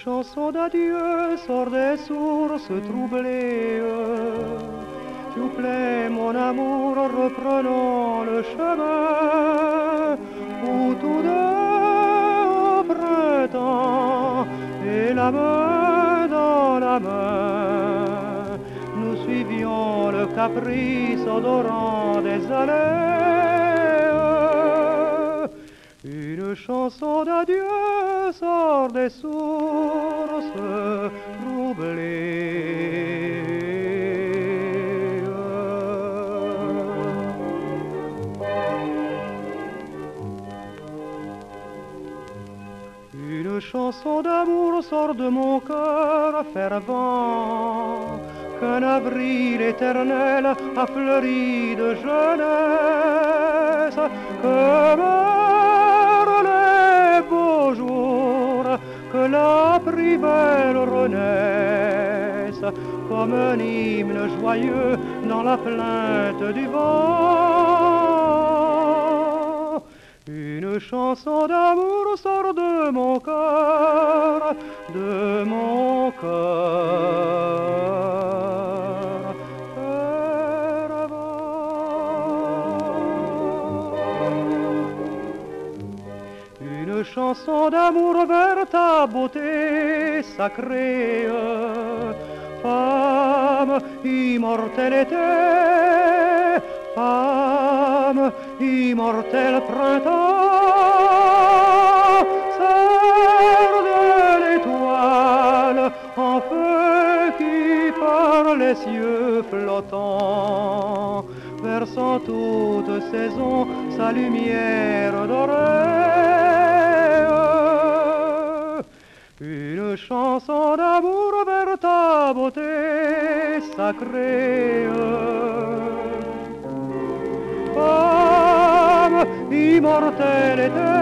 chanson d'adieu sort des sources troublées. S'il vous plaît, mon amour, reprenons le chemin où tous deux au printemps et la main dans la main, nous suivions le caprice odorant des allées. Une chanson d'adieu sort des sources troublées. Une chanson d'amour sort de mon cœur fervent, qu'un avril éternel a fleuri de jeunesse, que meurent les beaux jours, que la plus belle renaisse, comme un hymne joyeux dans la plainte du vent. Une chanson d'amour sort de mon cœur, de mon cœur fervent. Une chanson d'amour vers ta beauté sacrée, femme immortalité, femme immortel printemps, sœur de l'étoile en feu qui par les cieux flottants, versant toute saison sa lumière dorée. Une chanson d'amour vers ta beauté sacrée, femme immortelle éternelle.